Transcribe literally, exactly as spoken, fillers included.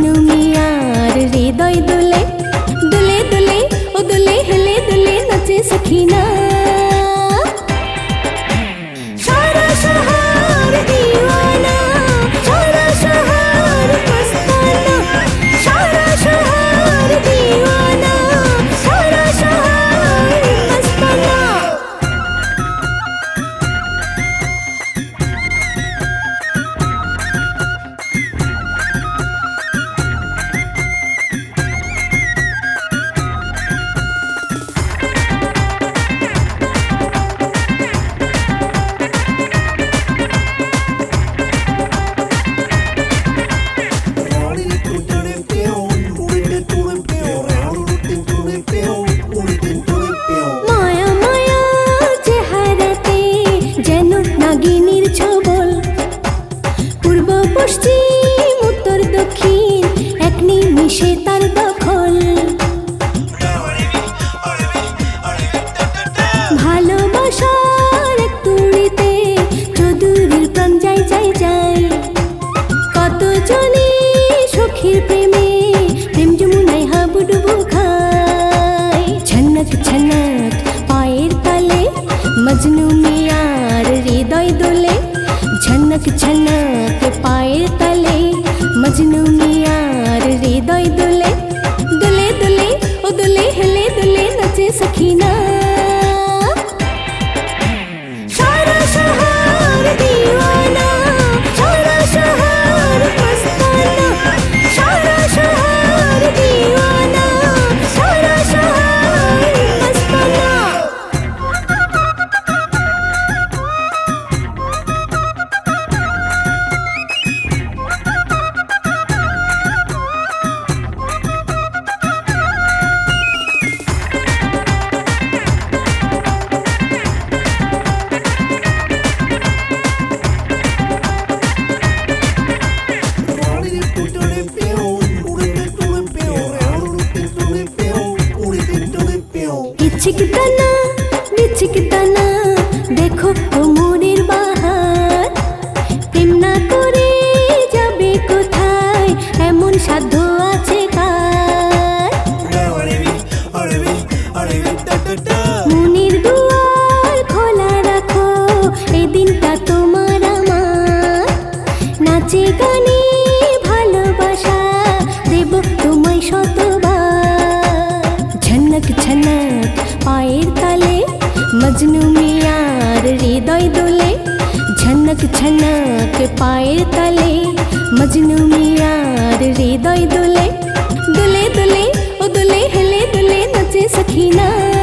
मजनू मियार हृदय दुले दुले दुले ओ दुले हिले दुले नचे सखीना सारा शहर दीवाना सारा शहर मस्ताना सारा शहर दीवाना सारा शहर मस्ताना। পশ্চিম উত্তর দক্ষিণ এক নিমিষে তার দখল ভালোবাসার এক তুড়িতে চৌধুরীর প্রাণ যাই যাই যাই কত জনে সখীর প্রেমে প্রেম যমুনায় হাবুডুবু খায় ছনক ছনক পায়ের তালে মজনু মিয়ার হৃদয় দোলে झनक झनक पाएर तले मजनू मियार हृदय दुले दुले दुले ओ दुले हिले दुले नचे सखीना सारा शहर दीवाना सारा शहर मस्ताना सारा शहर दीवाना सारा शहर मस्ताना। छिकताना छिकताना देखो কোমরের বাহার প্রেম না করে যাবে কোথায় এমন সাধ্য আছে কার মনের দুয়ার খোলা রাখো এই দিনটা তোমার আমার নাচে গানে ভালোবাসা দেব তোমায় শতবার ঝনক ঝনক पाएर तले मजनू मियार हृदय दुले झनक झनक पाएर तले मजनू मियार हृदय दुले दुले दुले ओ दुले हिले दुले नचे सखीना।